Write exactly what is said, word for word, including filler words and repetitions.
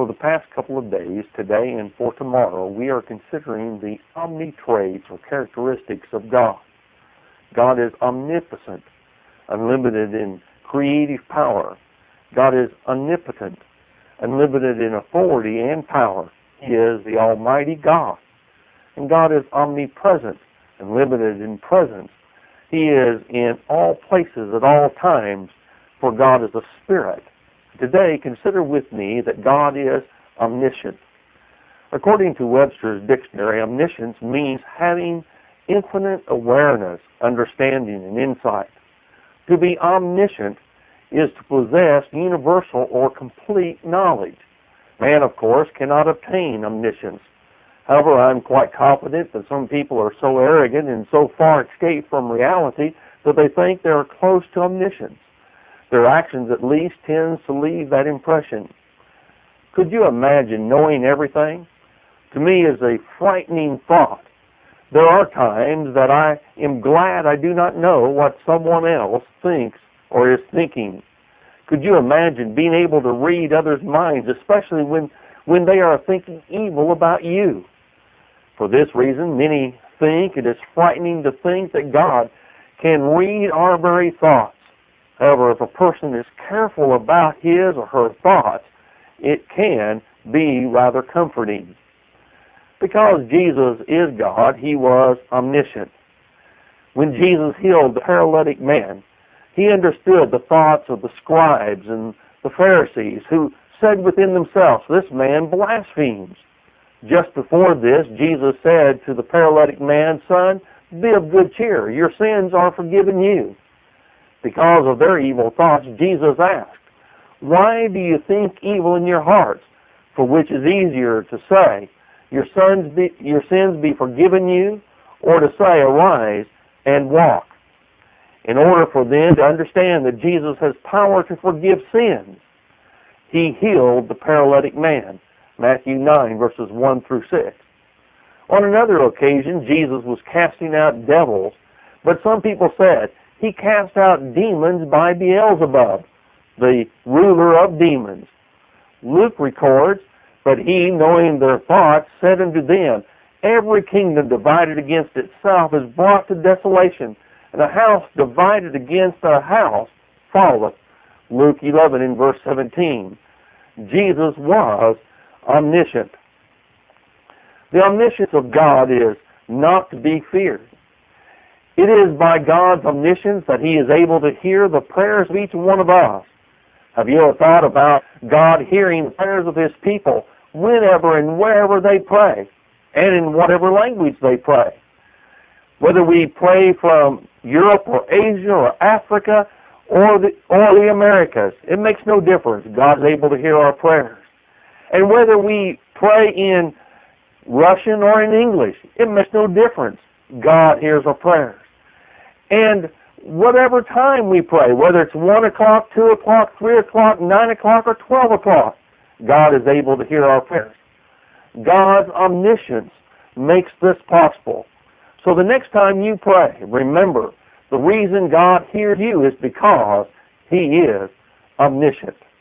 for the past couple of days, today and for tomorrow, we are considering the omni-traits or characteristics of God. God is omnipotent, unlimited in creative power. God is omnipotent, unlimited in authority and power. He is the Almighty God. And God is omnipresent, unlimited in presence. He is in all places at all times, for God is a spirit. Today, consider with me that God is omniscient. According to Webster's dictionary, omniscience means having infinite awareness, understanding, and insight. To be omniscient is to possess universal or complete knowledge. Man, of course, cannot obtain omniscience. However, I'm quite confident that some people are so arrogant and so far escaped from reality that they think they are close to omniscience. Their actions at least tend to leave that impression. Could you imagine knowing everything? To me is a frightening thought. There are times that I am glad I do not know what someone else thinks or is thinking. Could you imagine being able to read others' minds, especially when, when they are thinking evil about you? For this reason, many think it is frightening to think that God can read our very thoughts. However, if a person is careful about his or her thoughts, it can be rather comforting. Because Jesus is God, he was omniscient. When Jesus healed the paralytic man, he understood the thoughts of the scribes and the Pharisees, who said within themselves, "This man blasphemes." Just before this, Jesus said to the paralytic man, "Son, be of good cheer. Your sins are forgiven you." Because of their evil thoughts, Jesus asked, "Why do you think evil in your hearts? For which is easier to say, your sons be, your sins be forgiven you, or to say, arise and walk?" In order for them to understand that Jesus has power to forgive sins, he healed the paralytic man. Matthew nine, verses one through six. On another occasion, Jesus was casting out devils, but some people said, he cast out demons by Beelzebub, the ruler of demons. Luke records, "But he, knowing their thoughts, said unto them, Every kingdom divided against itself is brought to desolation, and a house divided against a house falleth." Luke eleven in verse seventeen. Jesus was omniscient. The omniscience of God is not to be feared. It is by God's omniscience that he is able to hear the prayers of each one of us. Have you ever thought about God hearing the prayers of his people whenever and wherever they pray, and in whatever language they pray? Whether we pray from Europe or Asia or Africa or the, or the Americas, it makes no difference. God is able to hear our prayers. And whether we pray in Russian or in English, it makes no difference. God hears our prayers. And whatever time we pray, whether it's one o'clock, two o'clock, three o'clock, nine o'clock, or twelve o'clock, God is able to hear our prayers. God's omniscience makes this possible. So the next time you pray, remember, the reason God hears you is because he is omniscient.